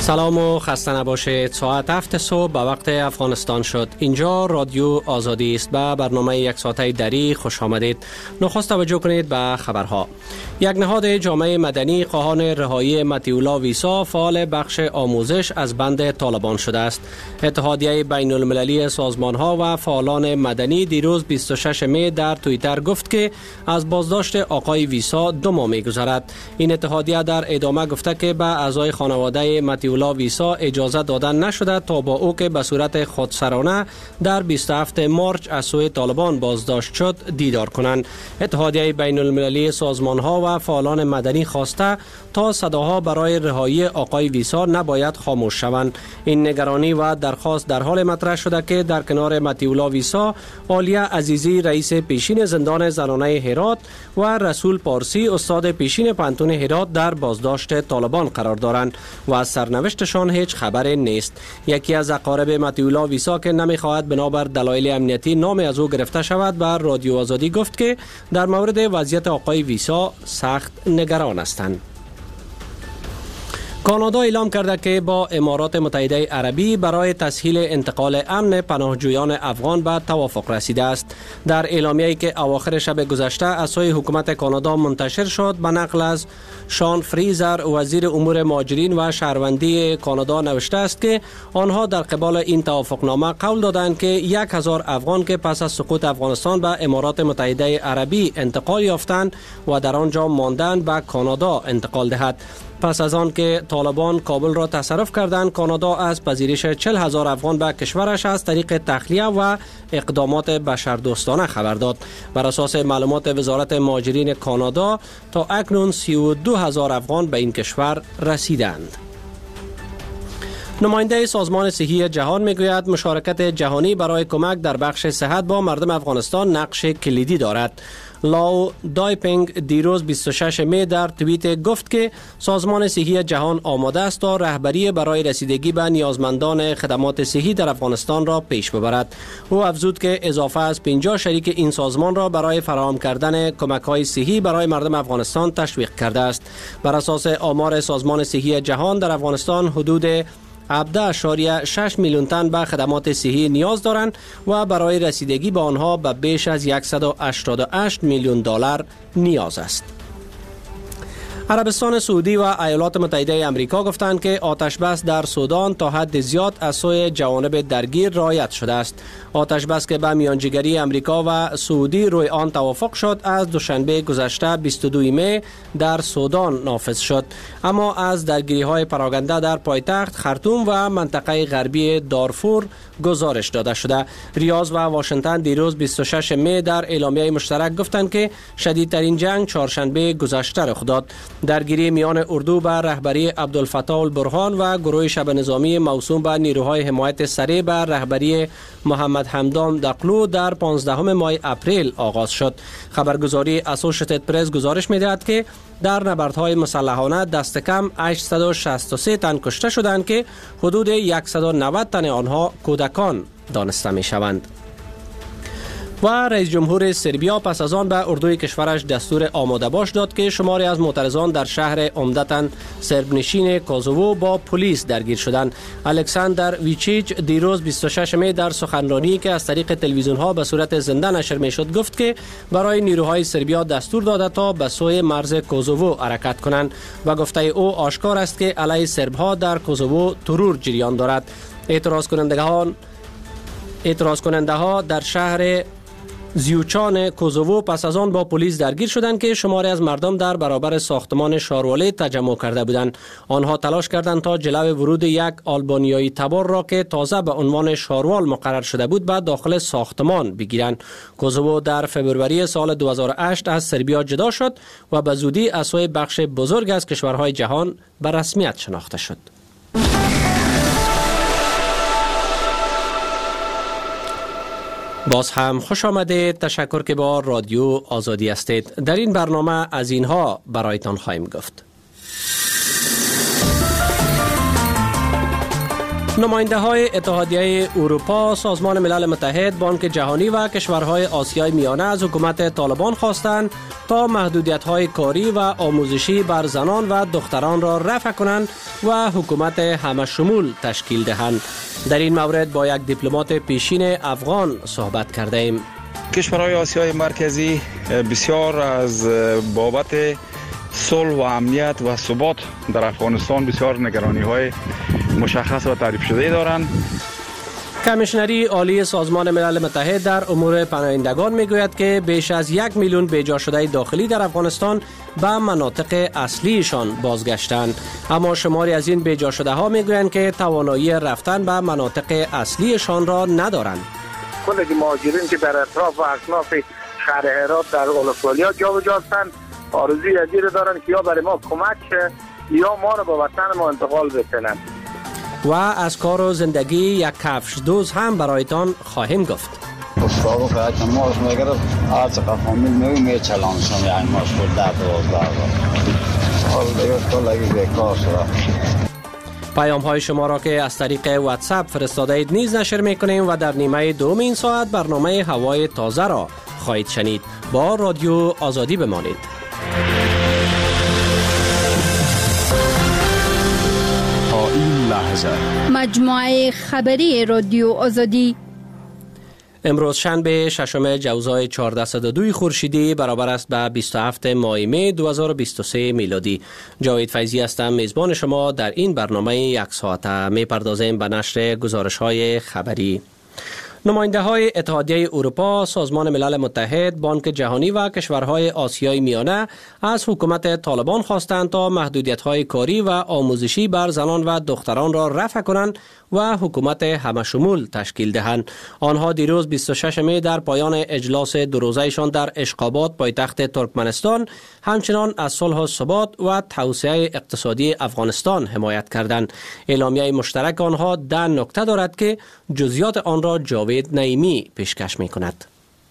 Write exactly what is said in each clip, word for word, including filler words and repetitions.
سلام و خسته نباشید. ساعت هفت صبح به وقت افغانستان شد. اینجا رادیو آزادی است. به برنامه یک ساعته دری خوش آمدید. نخست توجه کنید به خبرها. یک نهاد جامعه مدنی خواهان رهایی مطیع ویسا فعال بخش آموزش از بند طالبان شده است. اتحادیه بین المللی سازمان‌ها و فعالان مدنی دیروز بیست و شش می در توییتر گفت که از بازداشت آقای ویسا دو ماه می‌گذرد. این اتحادیه در ادامه گفته که به اعضای خانواده مطیع ویسا اجازه دادن نشده تا با او که به صورت خودسرانه در بیست و هفتم مارچ از سوی طالبان بازداشت شد دیدار کنند. اتحادیه بین المللی سازمان‌ها و فعالان مدنی خواسته تا صداها برای رهایی آقای ویسا نباید خاموش شوند. این نگرانی و درخواست در حال مطرح شده که در کنار مطیع ویسا، عالیه عزیزی رئیس پیشین زندان زنانه هرات و رسول پارسی استاد پیشین پانتون هرات در بازداشت طالبان قرار دارند و از سرنوشتشان هیچ خبر نیست. یکی از اقارب مطیع ویسا که نمیخواهد بنابر دلایل امنیتی نام از او گرفته شود بر رادیو آزادی گفت که در مورد وضعیت آقای ویسا سخت نگران هستند. کانادا اعلام کرده که با امارات متحده عربی برای تسهیل انتقال امن پناهجویان افغان به توافق رسیده است. در اعلامیه‌ای که اواخر شب گذشته از سوی حکومت کانادا منتشر شد به نقل از شان فریزر وزیر امور مهاجرین و شهروندی کانادا نوشته است که آنها در قبال این توافقنامه قول دادند که یک هزار افغان که پس از سقوط افغانستان به امارات متحده عربی انتقال یافتند و در آنجا ماندند به کانادا انتقال دهد. پس از آن که طالبان کابل را تصرف کردند، کانادا از پذیرش چهل هزار افغان به کشورش از طریق تخلیه و اقدامات بشردوستانه خبر داد. بر اساس معلومات وزارت مهاجرین کانادا تا اکنون سی و دو هزار افغان به این کشور رسیدند. نماینده سازمان صحی جهان میگوید مشارکت جهانی برای کمک در بخش صحت با مردم افغانستان نقش کلیدی دارد. لاو دایپینگ دیروز بیست و شش می در توییت گفت که سازمان صحی جهان آماده است تا رهبری برای رسیدگی به نیازمندان خدمات صحی در افغانستان را پیش ببرد. او افزود که اضافه از پنجاه شریک این سازمان را برای فراهم کردن کمک‌های صحی برای مردم افغانستان تشویق کرده است. بر اساس آمار سازمان صحی جهان در افغانستان حدود هفده اشاریه شش میلیون تن به خدمات صحی نیاز دارند و برای رسیدگی به آنها به بیش از صد و هشتاد و هشت میلیون دلار نیاز است. عربستان سعودی و ایالات متحده آمریکا گفتند که آتش بس در سودان تا حد زیاد از سوی جوانب درگیر رعایت شده است. آتش بس که به میانجیگری آمریکا و سعودی روی آن توافق شد از دوشنبه گذشته بیست و دو می در سودان نافذ شد، اما از درگیری‌های پراکنده در پایتخت خرطوم و منطقه غربی دارفور گزارش داده شده. ریاض و واشنگتن دیروز بیست و شش می در اعلامیه مشترک گفتند که شدیدترین جنگ چهارشنبه گذشته رخ داد. درگیری میان اردو به رهبری عبدالفتاح البرهان و گروه شبه نظامی موسوم به نیروهای حمایت سریع به رهبری محمد حمدان دقلو در پانزدهم ماه اپریل آغاز شد. خبرگزاری اسوشییتد پرس گزارش می‌دهد که در نبردهای مسلحانه دست کم هشتصد و شصت و سه تن کشته شدند که حدود صد و نود تن آنها کودکان دانسته می‌شوند. و رئیس جمهور سربیا پس از آن به اردوی کشورش دستور آماده باش داد که شماری از معترضان در شهر عمدتاً سرب نشین کوزوو با پلیس درگیر شدند. الکساندر ویچیچ دیروز بیست و شش می در سخنرانی که از طریق تلویزیون ها به صورت زنده نشر می شد گفت که برای نیروهای سربیا دستور داده تا به سوی مرز کوزوو حرکت کنند و گفته او آشکار است که علیه سرب ها در کوزوو ترور جریان دارد. اعتراض کنندگان اعتراض کننده ها در شهر زیوچان کوزوو پس از آن با پلیس درگیر شدند که شماری از مردم در برابر ساختمان شارواله تجمع کرده بودند. آنها تلاش کردند تا جلو ورود یک آلبانیایی تبار را که تازه به عنوان شاروال مقرر شده بود به داخل ساختمان بگیرند. کوزوو در فبروری سال دو هزار و هشت از سربیا جدا شد و به زودی از سوی بخش بزرگ از کشورهای جهان به رسمیت شناخته شد. باز هم خوش آمدید. تشکر که با رادیو آزادی هستید. در این برنامه از اینها برایتان خواهیم گفت. نماینده های اتحادیه اروپا، سازمان ملل متحد، بانک جهانی و کشورهای آسیای میانه از حکومت طالبان خواستند تا محدودیت های کاری و آموزشی بر زنان و دختران را رفع کنند و حکومت همه شمول تشکیل دهند. در این مورد با یک دیپلمات پیشین افغان صحبت کرده ایم. کشورهای آسیای مرکزی بسیار از بابت صلح و امنیت و ثبات در افغانستان بسیار نگرانی های مشخص و تعریف شده دارند. کمیشنری عالی سازمان ملل متحد در امور پناهندگان میگوید که بیش از یک میلیون بیجا شده داخلی در افغانستان به مناطق اصلیشان بازگشتند، اما شماری از این بیجا شده ها میگویند که توانایی رفتن به مناطق اصلیشان را ندارند. کل مهاجرین که در اطراف و اکناف شهر هرات در اولوالیا جابجا هستند آرزوی ازیر دارند که یا برای ما کمک شه یا ما را به وطن ما انتقال بکنند. و از کار و زندگی یک کفش دوز هم برایتان خواهیم گفت. استاد که ماش میگرفت از قفامیل نمی میچلانشم یعنی ماش بود ده دوازده حال دیگه کلگی بیکار شده. پیام های شما را که از طریق واتساپ فرستاده اید نیز نشر میکنیم و در نیمه دوم این ساعت برنامه هوای تازه را خواهید شنید. با رادیو آزادی بمانید. تا این لحظه مجموعه خبری رادیو آزادی امروز شنبه ششم جوزای چهارصد و دو خورشیدی برابر است به بیست و هفتم ماه می دو هزار و بیست و سه میلادی. جاوید فیضی هستم، میزبان شما در این برنامه یک ساعته. می پردازیم به نشر گزارش های خبری. نماینده های اتحادیه اروپا، سازمان ملل متحد، بانک جهانی و کشورهای آسیای میانه از حکومت طالبان خواستند تا محدودیت های کاری و آموزشی بر زنان و دختران را رفع کنند و حکومت همه شمول تشکیل دهند. آنها دیروز بیست و ششم می در پایان اجلاس دو روزه‌شان در اشخابات پایتخت ترکمنستان همچنان از صلح و ثبات و توسعه اقتصادی افغانستان حمایت کردند. اعلامیه مشترک آنها ده نکته دارد که جزئیات آن را جاوید نعیمی پیشکش می‌کند.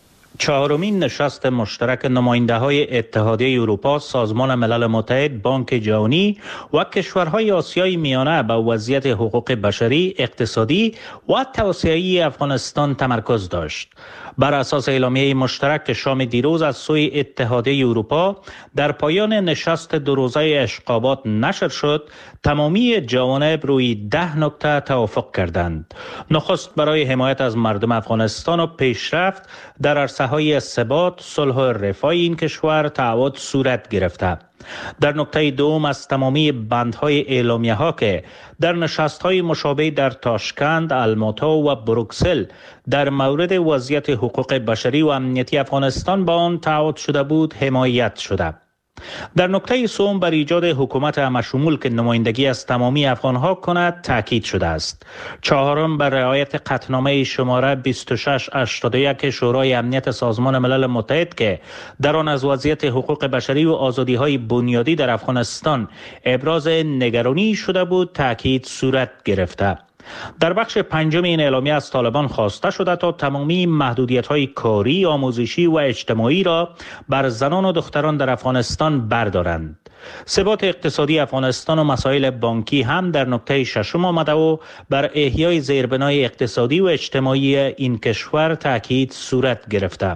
چهارمین نشست مشترک نماینده های اتحادیه اروپا، سازمان ملل متحد، بانک جهانی و کشورهای آسیای میانه به وضعیت حقوق بشری، اقتصادی و توسعه افغانستان تمرکز داشت. بر اساس اعلامیه مشترک که شام دیروز از سوی اتحادیه اروپا در پایان نشست دو روزه اشخابات نشر شد، تمامی جوانب روی ده نکته توافق کردند. نخست برای حمایت از مردم افغانستان و پیشرفت در عرصه‌های ثبات، صلح و رفاه این کشور تعهد صورت گرفته. در نکته دوم از تمامی بندهای اعلامیه ها که در نشست های مشابه در تاشکند، الماتا و بروکسل در مورد وضعیت حقوق بشری و امنیتی افغانستان با آن تعهد شده بود حمایت شده. در نکته سوم بر ایجاد حکومت همشمول که نمایندگی از تمامی افغانها کند تاکید شده است. چهارم بر رعایت قطعنامه شماره بیست و شش هشتاد و یک شورای امنیت سازمان ملل متحد که در آن از وضعیت حقوق بشری و آزادی‌های بنیادی در افغانستان ابراز نگرانی شده بود تاکید صورت گرفته. در بخش پنجم این اعلامیه از طالبان خواسته شده تا تمامی محدودیت‌های کاری، آموزشی و اجتماعی را بر زنان و دختران در افغانستان بردارند. ثبات اقتصادی افغانستان و مسائل بانکی هم در نکته ششم آمده و بر احیای زیربنای اقتصادی و اجتماعی این کشور تاکید صورت گرفته.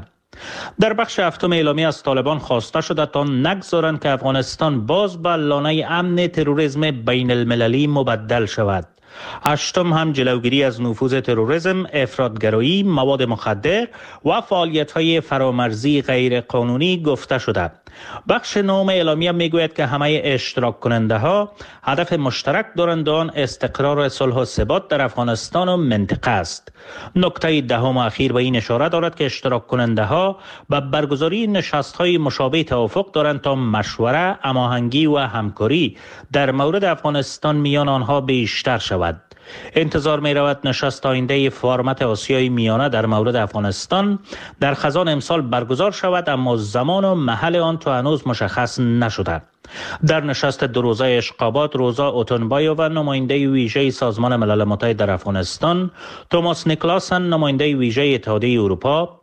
در بخش هفتم اعلامیه از طالبان خواسته شده تا نگذارند که افغانستان باز به لانه امن تروریسم بین المللی مبدل شود. هشتم هم جلوگیری از نفوذ تروریسم، افراطگرایی، مواد مخدر و فعالیت‌های فرامرزی غیر قانونی گفته شده. بخش نهم اعلامیه میگوید که همه اشتراک کننده ها هدف مشترک دارند آن استقرار، صلح و ثبات در افغانستان و منطقه است. نکته دهم اخیر به این اشاره دارد که اشتراک کننده ها به برگزاری نشست‌های مشابه توافق دارند تا مشوره، هماهنگی و همکاری در مورد افغانستان میان آنها بیشتر شود. انتظار می رود نشست آینده فرمت آسیای میانه در مورد افغانستان در خزان امسال برگزار شود، اما زمان و محل آن تا هنوز مشخص نشده. در نشست دو روزه اشخابات، روزا اوتونبایووا نماینده ویژه سازمان ملل متحد در افغانستان، توماس نیکلاسن نماینده ویژه اتحادیه اروپا،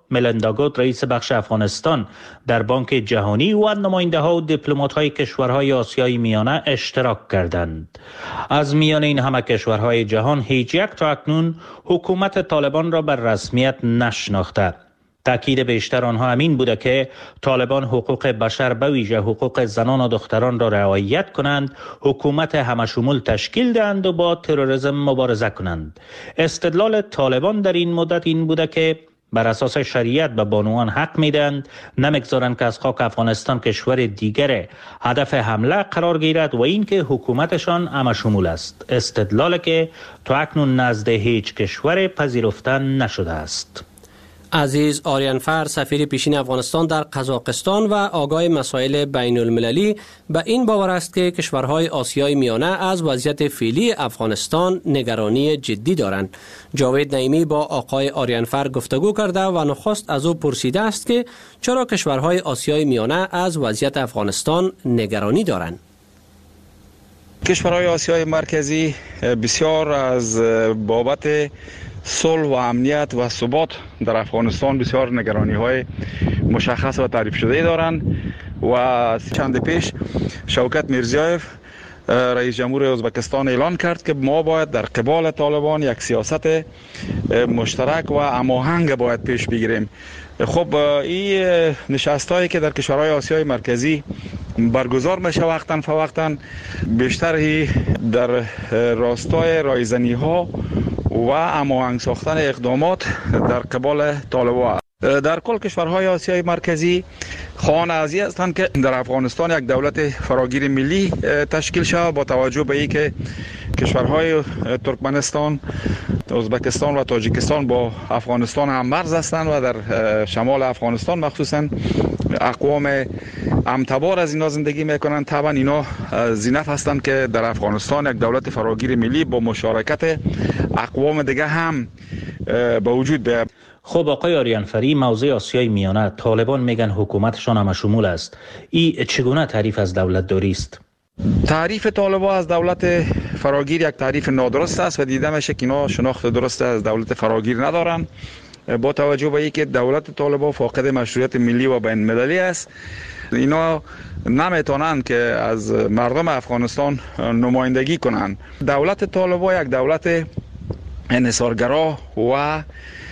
ملندا گوت رئیس بخش افغانستان در بانک جهانی و نماینده ها و دیپلمات های کشورهای آسیای میانه اشتراک کردند. از میان این همه کشورهای جهان هیچ یک تا اکنون حکومت طالبان را بر رسمیت نشناخته. تأکید بیشتر آنها همین بوده که طالبان حقوق بشر به ویژه حقوق زنان و دختران را رعایت کنند، حکومت همشمول تشکیل دهند و با تروریسم مبارزه کنند. استدلال طالبان در این مدت این بوده که بر اساس شریعت به بانوان حق میدهند، نمیگذارند که از خاک افغانستان کشور دیگر هدف حمله قرار گیرد و اینکه حکومتشان همشمول است. استدلال که تا اکنون نزد هیچ کشور پذیرفته نشده است. عزیز آریانفر سفیر پیشین افغانستان در قزاقستان و آگاه مسائل بین المللی به این باور است که کشورهای آسیای میانه از وضعیت فعلی افغانستان نگرانی جدی دارند. جاوید نعیمی با آقای آریانفر گفتگو کرده و نخست از او پرسیده است که چرا کشورهای آسیای میانه از وضعیت افغانستان نگرانی دارند. کشورهای آسیای مرکزی بسیار از بابت صلح و امنیت و ثبات در افغانستان بسیار نگرانی های مشخص و تعریف شده دارند و چند پیش شوکت میرزیایف رئیس جمهور ازبکستان اعلان کرد که ما باید در قبال طالبان یک سیاست مشترک و هماهنگ باید پیش بگیریم. خب این نشست هایی که در کشورهای آسیای مرکزی برگزار میشه وقتاً فوقتاً بیشتر در راستای رایزنی ها و هماهنگ ساختن اقدامات در قبال طالبان. در کل کشورهای آسیای مرکزی خواهان ازی هستند که در افغانستان یک دولت فراگیر ملی تشکیل شود با توجه به اینکه کشورهای ترکمنستان، ازبکستان و تاجیکستان با افغانستان هم مرز هستند و در شمال افغانستان مخصوصا اقوام امتبار از اینا زندگی میکنند. طبعا اینا زینف هستند که در افغانستان یک دولت فراگیر ملی با مشارکت اقوام دیگه هم به وجود بیاید. خب آقای آریانفری، موضوع آسیای میانه، طالبان میگن حکومتشان همشمول است. این چگونه تعریف از دولت داری است؟ تعریف طالبان از دولت فراگیر یک تعریف نادرست است و دیده میشه که اینا شناخت درست از دولت فراگیر ندارن، با توجه به اینکه دولت طالبان فاقد مشروعیت ملی و بین المللی است. اینا نمیتونن که از مردم افغانستان نمایندگی کنند. دولت طالبان یک دولت انحصارگرا و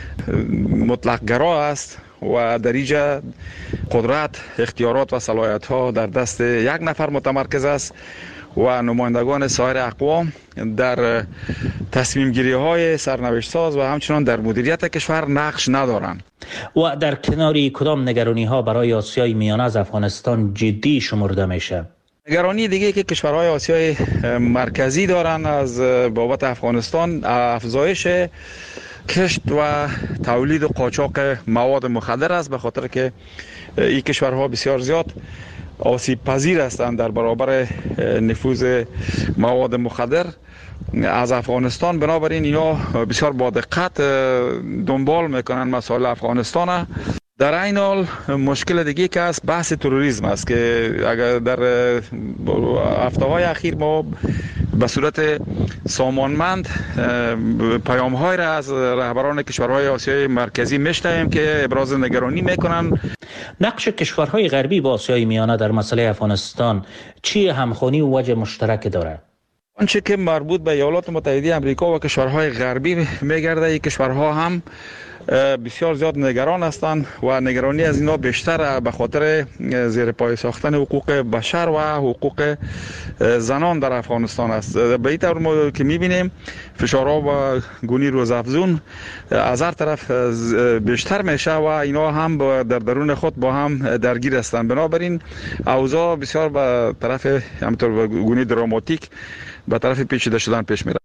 مطلقگرا است و در اینجا قدرت، اختیارات و صلاحیت ها در دست یک نفر متمرکز است و نمایندگان سایر اقوام در تصمیم گیری های سرنوشت ساز و همچنان در مدیریت کشور نقش ندارند. و در کناری کدام نگرانی ها برای آسیای میانه از افغانستان جدی شمرده میشه؟ نگرانی دیگه که کشورهای آسیای مرکزی دارن از بابت افغانستان افزایش کشت و تولید و قاچاق مواد مخدر است، به خاطر که این کشورها بسیار زیاد آسیب پذیر هستند در برابر نفوذ مواد مخدر از افغانستان. بنابراین اینا بسیار با دقت دنبال میکنن مسائل افغانستان. در این حال مشکل دیگه که است بحث تروریسم است که اگر در هفته‌های اخیر ما به صورت سامانمند پیام‌های را از رهبران کشورهای آسیای مرکزی میشنویم که ابراز نگرانی میکنن. نقش کشورهای غربی با آسیای میانه در مسئله افغانستان چی همخوانی و وجه مشترک داره؟ آنچه که مربوط به ایالات متحده آمریکا و کشورهای غربی میگرده، این کشورها هم بسیار زیاد نگران هستند و نگرانی از اینا بیشتر به خاطر زیر پای ساختن حقوق بشر و حقوق زنان در افغانستان است. به این طور ما که میبینیم فشارها و گونی روزافزون از هر طرف بیشتر میشه و اینا هم در درون خود با هم درگیر هستند. بنابراین اوضاع بسیار به طرف همینطور گونی دراماتیک به طرف پیچیده شدن پیش میره.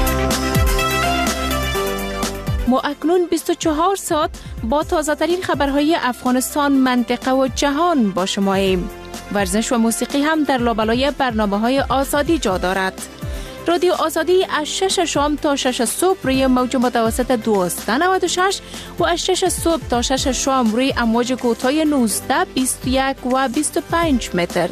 ما اکنون بیست و چهار ساعت با تازه ترین خبرهای افغانستان، منطقه و جهان با شماییم. ورزش و موسیقی هم در لابلای برنامه های آزادی جا دارد. رادیو آزادی از شش شام تا شش صبح روی موج متوسط دویست و نود و شش و از شش صبح تا شش شام روی امواج کوتاه نوزده، بیست و یک و بیست و پنج متر.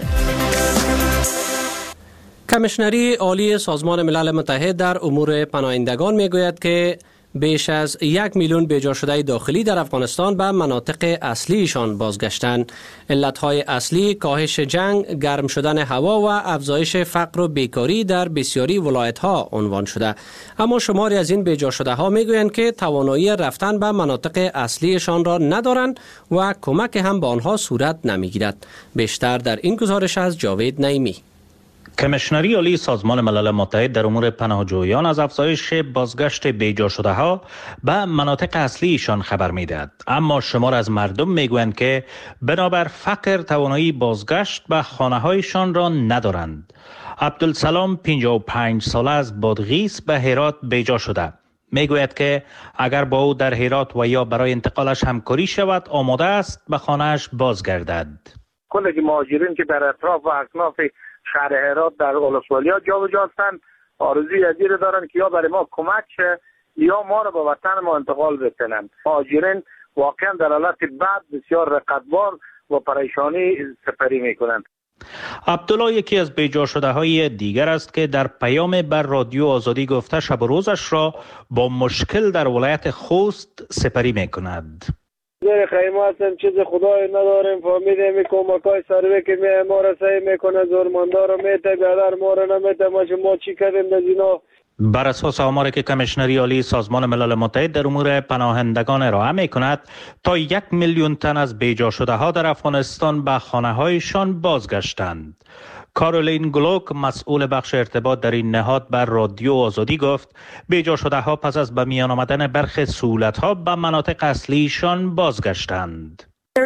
کمیشنری عالی سازمان ملل متحد در امور پناهندگان میگوید که بیش از یک میلیون بیجا شده داخلی در افغانستان به مناطق اصلیشان بازگشتند. علتهای اصلی کاهش جنگ، گرم شدن هوا و افزایش فقر و بیکاری در بسیاری ولایت‌ها عنوان شده. اما شماری از این بیجا شده ها میگویند که توانایی رفتن به مناطق اصلیشان را ندارند و کمک هم به آنها صورت نمیگیرد. بیشتر در این گزارش از جاوید نعیمی. کمیشنری عالی سازمان ملل متحد در امور پناهجویان از افزایش بازگشت بیجا شده ها به مناطق اصلیشان خبر میدهد، اما شمار از مردم میگویند که بنابر فقر توانایی بازگشت به خانه هایشان را ندارند. عبدالسلام پنجاه و پنج ساله از بادغیس به هرات بیجا شده. میگوید که اگر با او در هرات و یا برای انتقالش همکاری شود آماده است به خانهش بازگردد. کل مهاجرین که در اطراف و اکناف شهر هرات در اولسوالیا جابجا هستند آرزوی ازیر دارند که یا برای ما کمک شه یا ما را به وطن ما انتقال بکنند. مهاجرین واقعا در حالت بد بسیار رقتبار و پریشانی سپری میکنند. عبدالله یکی از بیجا شده های دیگر است که در پیام بر رادیو آزادی گفته شب و روزش را با مشکل در ولایت خوست سپری میکند. زیر خیمه هستم، چیز خدای نداریم، فهمیده می کمکای سروی که می ما را سعی میکنه زورمندار را میته بیادر ما را نمیته ما ما چی کردیم در اینا. بر اساس آماری که کمیشنری عالی سازمان ملل متحد در امور پناهندگان ارائه می کند، تا یک میلیون تن از بیجا شده ها در افغانستان به خانه هایشان بازگشتند. کارولین گلوک مسئول بخش ارتباط در این نهاد بر رادیو آزادی گفت بیجا شده ها پس از به میان آمدن برخی سهولت ها به مناطق اصلیشان بازگشتند.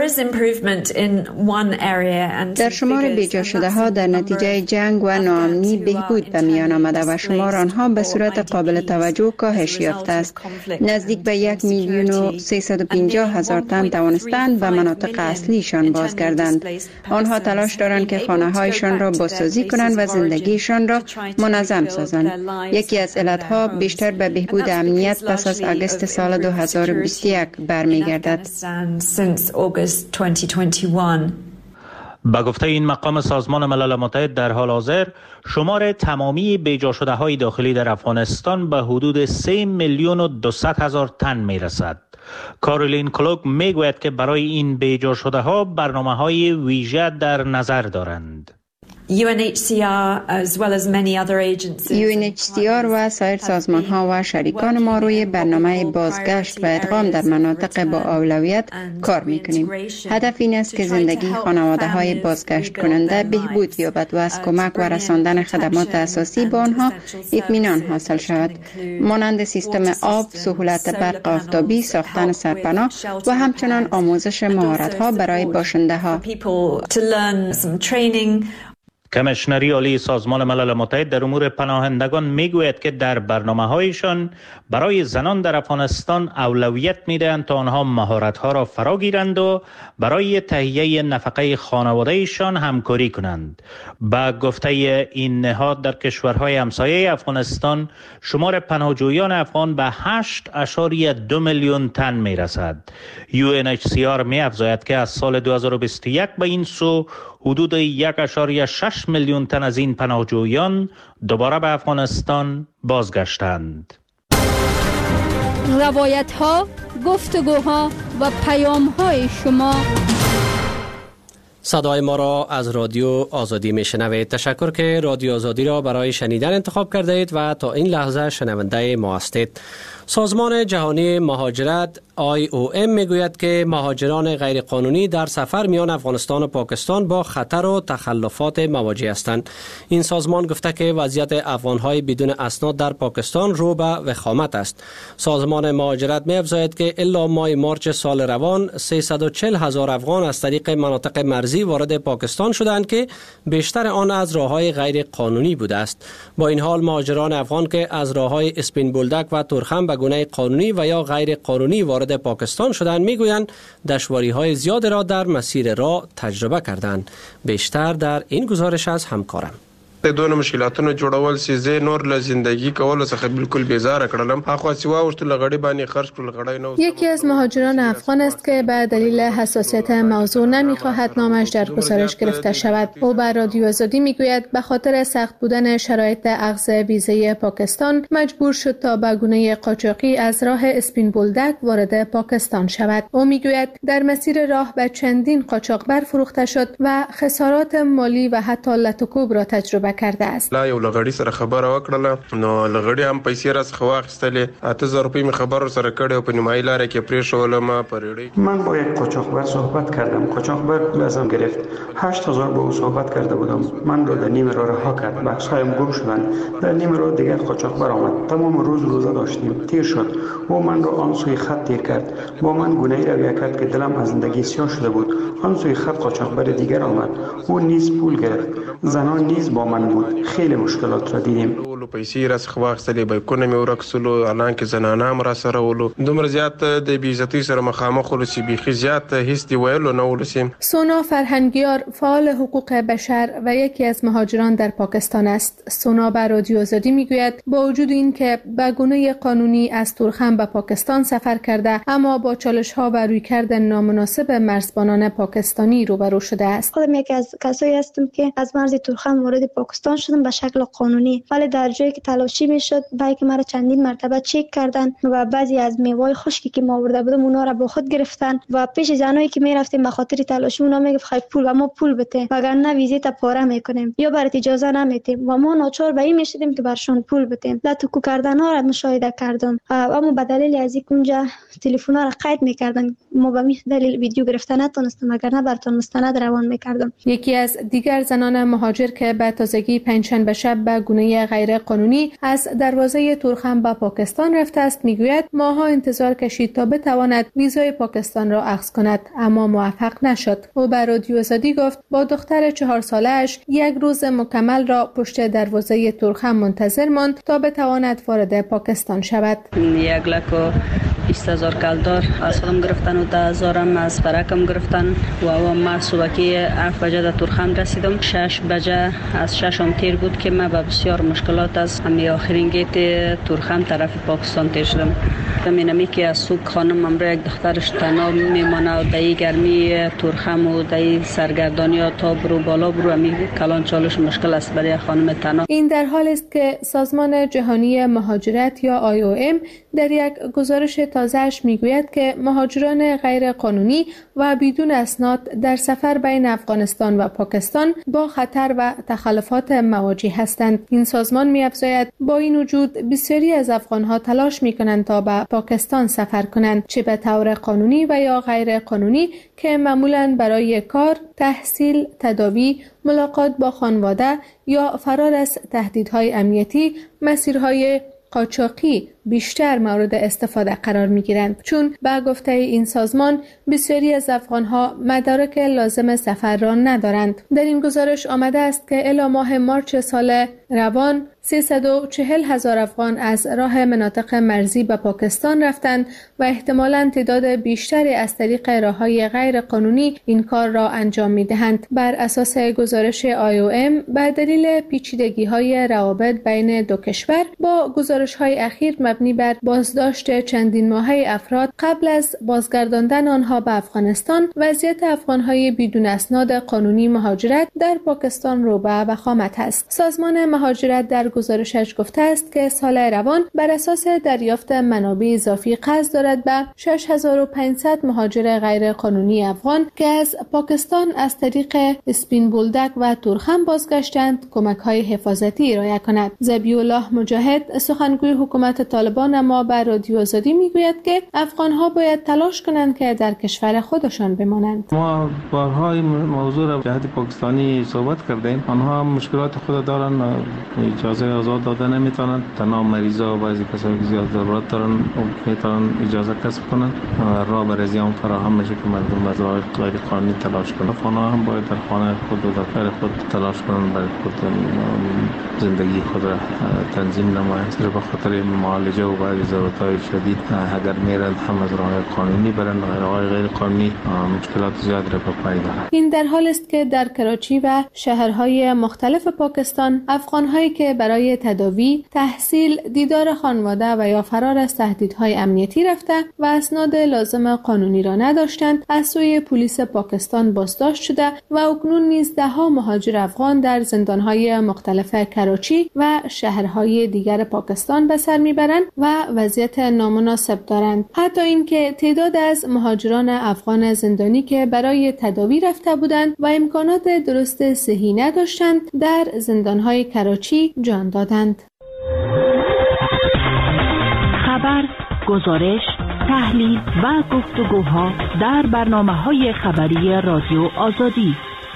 در شمار بیجا شده ها در نتیجه جنگ و ناامنی بهبود به میان آمده و شمار آنها به صورت قابل توجه کاهش یافته است. نزدیک به یک میلیون و سیصد و پنجاه هزار تن توانستند به مناطق اصلیشان بازگردند. آنها تلاش دارند که خانه هایشان را بازسازی کنند و زندگیشان را منظم سازند. یکی از علتها بیشتر به بهبود امنیت پس از آگوست سال دو هزار و بیست و یک برمیگردد. با گفته این مقام سازمان ملل متحد در حال حاضر شمار تمامی بیجا شده های داخلی در افغانستان به حدود سه میلیون و دویست هزار تن می رسد. کارولین کلوک می گوید که برای این بیجا شده ها برنامه های ویژه در نظر دارند. یو ان اچ سی آر و سایر سازمان ها و شریکان ما روی برنامه بازگشت و ادغام در مناطق با اولویت کار میکنیم. هدف این است که زندگی خانواده های بازگشت کننده بهبود یابد و از کمک و رساندن خدمات اساسی به آنها اطمینان حاصل شود، مانند سیستم آب، سهولت برق آفتابی، ساختن سرپناه و همچنان آموزش مهارت ها برای باشنده ها. کمیشنری عالی سازمان ملل متحد در امور پناهندگان میگوید که در برنامه‌هایشان برای زنان در افغانستان اولویت میدهند تا آنها مهارت‌ها را فرا گیرند و برای تهیه نفقه خانواده‌شان همکاری کنند. با گفته این نهاد در کشورهای همسایه افغانستان شمار پناهجویان افغان به هشت اشاری دو میلیون تن میرسد. یو ان اچ سی آر می‌افزاید که از سال دو هزار و بیست و یک به این سو حدود یک اشاری شش میلیون تن از این پناهجویان دوباره به افغانستان بازگشتند. روایت ها، گفتگوها و پیام های شما. صدای ما را از رادیو آزادی میشنوید. تشکر که رادیو آزادی را برای شنیدن انتخاب کرده اید و تا این لحظه شنونده ما هستید. سازمان جهانی مهاجرت آی او ام میگوید که مهاجران غیرقانونی در سفر میان افغانستان و پاکستان با خطر و تخلفات مواجه هستند. این سازمان گفته که وضعیت افغانهای بدون اسناد در پاکستان رو به وخامت است. سازمان مهاجرت می‌افزاید که الا ماه مارچ سال روان سیصد و چهل هزار افغان از طریق مناطق مرزی وارد پاکستان شدند که بیشتر آن از راه‌های غیر قانونی بوده است. با این حال مهاجران افغان که از راه‌های اسپین بولدک و تورخم به گونه قانونی و یا غیر قانونی وارد پاکستان شدند میگویند دشواری‌های زیاد را در مسیر راه تجربه کردند. بیشتر در این گزارش از همکارم. د دوه مشکلاتونو جوړول سي زه نور له زندگی کول څخه بالکل بیزار کړلم. اخو سیوا ورته لغړی باندې خرج کول غړای نه. یکی از مهاجران افغان است که به دلیل حساسیت موضوع نمیخواهد نامش در گزارش گرفته شود. او به رادیو آزادی میگوید به خاطر سخت بودن شرایط اخذ ویزه پاکستان مجبور شد تا به گونه قاچاقی از راه اسپین بولدک وارد پاکستان شود. او میگوید در مسیر راه به چندین قاچاقبر فروخته شد و خسارات مالی و حتی لطکوب را تجربه کرده است. لا یو لغړی سره خبره وکړه نو لغړی هم پیسې راس خواخستلې اته زره روپۍ می خبر سره کړه په نیمای لار کې پرې شولم پرېړی. من با یک قاچاقبر صحبت کردم. قاچاقبر ازم گرفت هشت هزار با او صحبت کرده بودم. من را در نیم راه رها کرد. بخشایم گم شدند. در نیم راه دیگر قاچاقبر آمد. تمام روز روزه داشتیم. تیر شد. او من را آن سوی خط تیر کرد. با من گونه‌ای رویه کرد که دلم از زندگی سیاه شده بود. آن سوی خط قاچاقبر دیگر آمد. او نیز پول گرفت. زنان نیز با من بود. خیلی مشکلات را دیدیم. پیسې راس خواخستلې به کونه مې ورکسلو الان کې زنانه هم را سره ولو دومره زیات د بیزتی سره مخامخ ولسی بیخي زیات هیڅ دی ویلو نه ولسیم. سونا فرهنگیار فعال حقوق بشر و یکی از مهاجران در پاکستان است. سونا به رادیو آزادی میگوید با وجود این که به گونه قانونی از تورخم به پاکستان سفر کرده اما با چالش ها و رویکرد نامناسب مرزبانان پاکستانی روبرو شده است. خودم یکی از کسایی هستم که از مرز تورخم وارد پاکستان شدم به شکل قانونی، ولی در جایی که تلاشی میشد بایک مرا چندین مرتبه چک کردن و بعضی از میوه خشکی که ما آورده بودم اونا را با خود گرفتن و پیش زنایی که میرفتیم به خاطر تلاشی اونا میگفت خیلی پول و ما پول بده وگرنه ویزیت پاره میکنیم یا برات اجازه نمیدیم و ما ناچار به این میشدیم که برشون پول بدیم. لطکو کردن ها را مشاهده کردم اما به دلیل از اینکه اونجا تلفن ها را قید میکردن ما به این دلیل ویدیو گرفتن نتونستم وگرنه براتون مستند روان میکردم. یکی از دیگر زنان مهاجر که به تازگی پنجشنبه شب به گونه غیر قانونی از دروازه تورخم به پاکستان رفته است میگوید ماها انتظار کشید تا بتواند ویزای پاکستان را اخذ کند اما موفق نشد. او به رادیو آزادی گفت با دختر چهار ساله‌اش یک روز مکمل را پشت دروازه تورخم منتظر ماند تا بتواند وارد پاکستان شود. یک لک و بیست هزار کلدار از خودم گرفتن و ده هزارم از فرکم گرفتن و او ما صبحی هفت بجه در تورخم رسیدم. شش بجه از ششم تیر بود که من با بسیار مشکلات از همی آخرین گیت تورخم طرف پاکستان تیر شدم. مینمی که از سوق خانم امروز یک دخترش تنها میمانه و دایی گرمی تورخم و دایی سرگردانی ها تا برو بالا برو همی کلان چالش مشکل است برای خانم تنها. این در حال است که سازمان جهانی مهاجرت یا آی او ام در یک گزارش تازه‌اش میگوید که مهاجران غیر قانونی و بدون اسناد در سفر بین افغانستان و پاکستان با خطر و تخلفات مواجه هستند. این سازمان می‌افزاید با این وجود بسیاری از افغان‌ها تلاش می‌کنند تا به پاکستان سفر کنند، چه به طور قانونی و یا غیر قانونی، که معمولاً برای کار، تحصیل، تداوی، ملاقات با خانواده یا فرار از تهدیدهای امنیتی، مسیرهای قاچاقی بیشتر مورد استفاده قرار می گیرند، چون به گفته این سازمان بسیاری از افغانها مدارک لازم سفر را ندارند. در این گزارش آمده است که الی ماه مارچ سال روان سیصد و چهل هزار افغان از راه مناطق مرزی به پاکستان رفتند و احتمالاً تعداد بیشتری از طریق راههای غیر قانونی این کار را انجام می دهند. بر اساس گزارش آی او ام به دلیل پیچیدگی های روابط بین دو کشور با گزارش های اخیر مبنی بر بازداشت چندین ماهه افراد قبل از بازگرداندن آنها به افغانستان، وضعیت افغانهای بدون اسناد قانونی مهاجرت در پاکستان رو به وخامت است. سازمان مهاجرت در گزارشش گفته است که سال روان بر اساس دریافت منابع اضافی قصد دارد به شش هزار و پانصد مهاجر غیر قانونی افغان که از پاکستان از طریق اسپین بولدک و تورخم بازگشتند کمک‌های حفاظتی ارائه کند. ذبیح الله مجاهد سخنگوی حکومت طالبان اما بر رادیو آزادی میگوید که افغان‌ها باید تلاش کنند که در کشور خودشان بمانند. ما بارها این موضوع را جهت پاکستانی صحبت کردیم. آنها مشکلات خود دارند، اجازه آزاد داده نمیتونند. تنها مریضا و بعضی کسایی که زیاد ضرورت دارن میتونن اجازه کسب کنند و راه برای زیان فراهم میشه که مردم از راه غیر قانونی تلاش کنند. افغان‌ها هم باید در خانه خود و دفتر خود تلاش کنند برای خود زندگی خود را تنظیم نمایند. به خاطر معالجه درجه و بعضی ضرورت‌های شدید اگر میرن هم از راه قانونی برن راه غیر قانونی مشکلات زیاد را به پای دارند. این در حال است که در کراچی و شهرهای مختلف پاکستان افغان‌هایی که برای تداوی، تحصیل، دیدار خانواده و یا فرار از تهدیدهای امنیتی رفته و اسناد لازم قانونی را نداشتند از سوی پلیس پاکستان بازداشت شده و اکنون نیز ده‌ها مهاجر افغان در زندان‌های مختلف کراچی و شهرهای دیگر پاکستان به سر میبرند و وضعیت نامناسب دارند. حتی اینکه تعداد از مهاجران افغان زندانی که برای تداوی رفته بودند و امکانات درست صحی نداشتند در زندان‌های کراچی جان دادند. خبر، گزارش، تحلیل و گفتگوها در برنامه‌های خبری رادیو آزادی.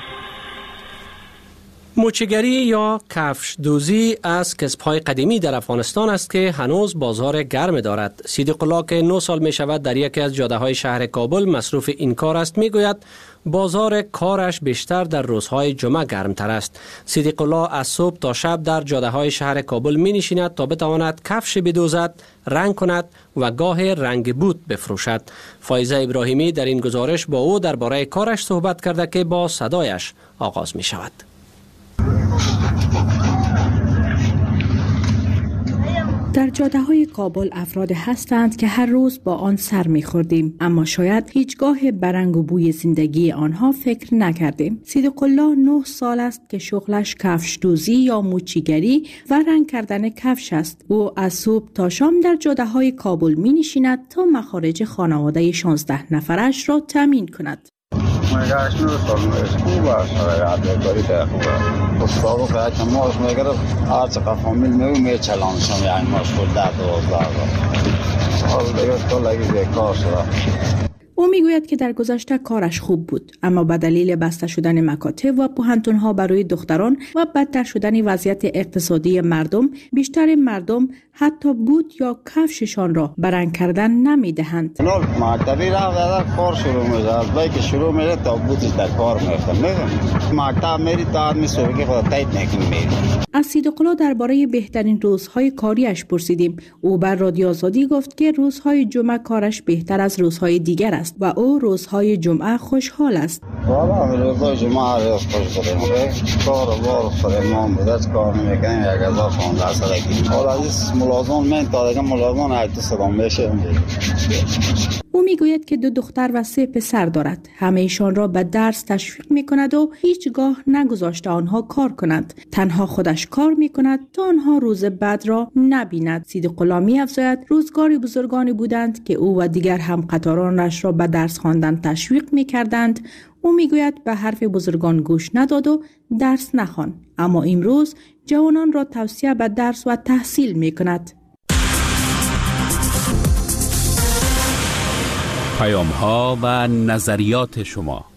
موچگری یا کفش دوزی از کسب‌های قدیمی در افغانستان است که هنوز بازار گرم دارد. صدیق الله که نه سال می شود در یکی از جاده‌های شهر کابل مصروف این کار است میگوید بازار کارش بیشتر در روزهای جمعه گرمتر است. صدیق الله از صبح تا شب در جاده‌های شهر کابل می نشیند تا بتواند کفش بدوزد، رنگ کند و گاه رنگ بود بفروشد. فایزه ابراهیمی در این گزارش با او درباره کارش صحبت کرده که با صدایش آغاز می شود. در جاده‌های کابل افراد هستند که هر روز با آن سر می‌خوردیم، اما شاید هیچگاه به رنگ و بوی زندگی آنها فکر نکردیم. صدیق الله نه سال است که شغلش کفش دوزی یا موچیگری و رنگ کردن کفش است. او از صبح تا شام در جاده‌های کابل می‌نشیند تا مخارج خانواده شانزده نفرش را تامین کند. مگه اشنو سال خوب است عادت دارید خوبه استاد که اگه ماش میگره آج قفامیل میو میچلانشم یعنی ماش خود ده دوازده حال دیگه تو لگی بیکار شده. او میگوید که در گذشته کارش خوب بود، اما به دلیل بسته شدن مکاتب و پوهنتون‌ها برای دختران و بدتر شدن وضعیت اقتصادی مردم، بیشتر مردم حتی بود یا کفششان را برنگ کردن نمیدهند. نول مکتبی را در کار شروع میشه، از بایی که شروع میشه تا بودش در کار میفتم. میگم مکتب میری تا آدمی صبحی که خدا تایید نکنی میری. از صدیق الله درباره بهترین روزهای کاریش پرسیدیم. او بر رادیو آزادی گفت که روزهای جمعه کارش بهتر از روزهای دیگر است و او روزهای جمعه خوشحال است. والا روزهای جمعه روز خوشحالم. کار و بار فرمان بودت کار نمیکنیم یک هزار پانزده سالگی. حالا از ملازم من تا دیگه ملازم هایت سلام بشه. او میگوید که دو دختر و سه پسر دارد. همه ایشان را به درس تشویق میکند و هیچگاه نگذاشته آنها کار کنند. تنها خودش کار میکند تا آنها روز بعد را نبیند. صدیق الله می‌افزاید روزگاری بزرگانی بودند که او و دیگر همقطارانش را به درس خواندن تشویق میکردند. او میگوید به حرف بزرگان گوش نداد و درس نخوان، اما امروز جوانان را توصیه به درس و تحصیل میکند. پیام ها و نظریات شما.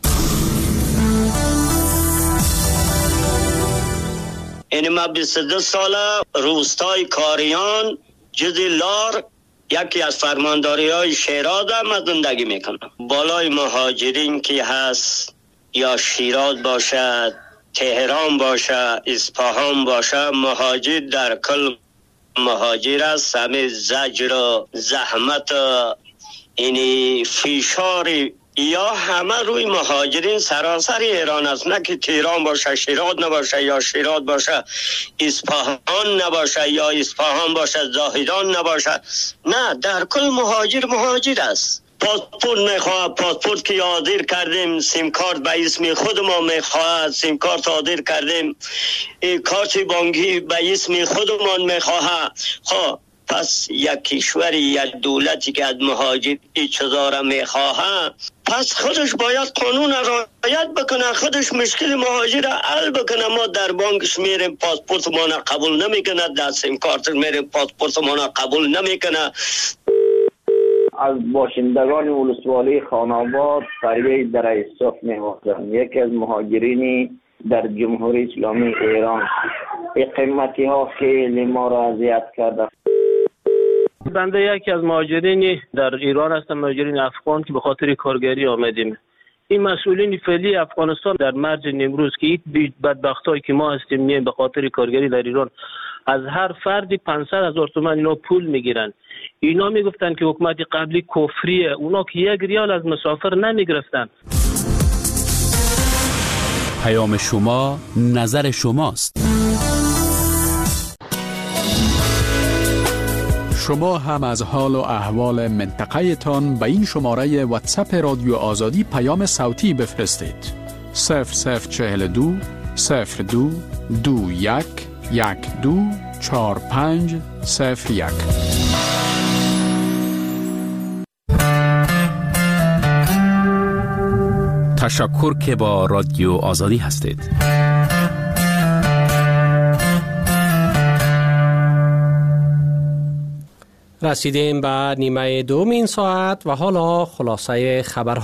این ما بیست و دو ساله روستای کاریان جزی لار یکی از فرمانداری های شیراز هم زندگی میکنم. بالای مهاجرین که هست یا شیراز باشد، تهران باشد، اصفهان باشد، مهاجر در کل مهاجر است. همه زجر و زحمت اینی فشاری یا همه روی مهاجرین سراسر ایران است، نه که تهران باشه، شیراز نباشه یا شیراز باشه، اصفهان نباشه یا اصفهان باشه، زاهدان نباشه، نه، در کل مهاجر مهاجر است. پاسپورت میخواد، پاسپورت که حاضر کردیم، سیم کارت به اسم خود ما میخواد، سیم کارت حاضر کردیم، کارت بانکی به اسم خودمان میخواد. خب پس یک کشوری، یک دولتی که از مهاجر این چیزا را میخواه، پس خودش باید قانون رعایت بکنه، خودش مشکل مهاجر را حل بکنه. ما در بانکش میریم پاسپورت ما را قبول نمیکنه، در سیم کارت میریم پاسپورت ما را قبول نمیکنه. از باشندگان ولسوالی خان‌آباد فریه در ایساف می‌وازم، یکی از مهاجرینی در جمهوری اسلامی ایران. این قیمتی ها خیلی ما را اذیت کرده. بنده یکی از مهاجرین در ایران هستم، مهاجرین افغان که به خاطر کارگری آمدیم. این مسئولین فعلی افغانستان در مرج نیمروز که این بدبختایی که ما هستیم میایم به خاطر کارگری در ایران از هر فردی پانصد هزار تومان اینا پول میگیرن. اینا میگفتن که حکومت قبلی کفریه، اونا که یک ریال از مسافر نمیگرفتن. پیام شما نظر شماست. شما هم از حال و احوال منطقه تان به این شماره واتساپ رادیو آزادی پیام صوتی بفرستید. صفر صفر چهل و دو صفر دو دو یک یک دو چهار پنج صفر یک. تشکر که با رادیو آزادی هستید. رسیدیم به نیمه دوم این ساعت و حالا خلاصه خبر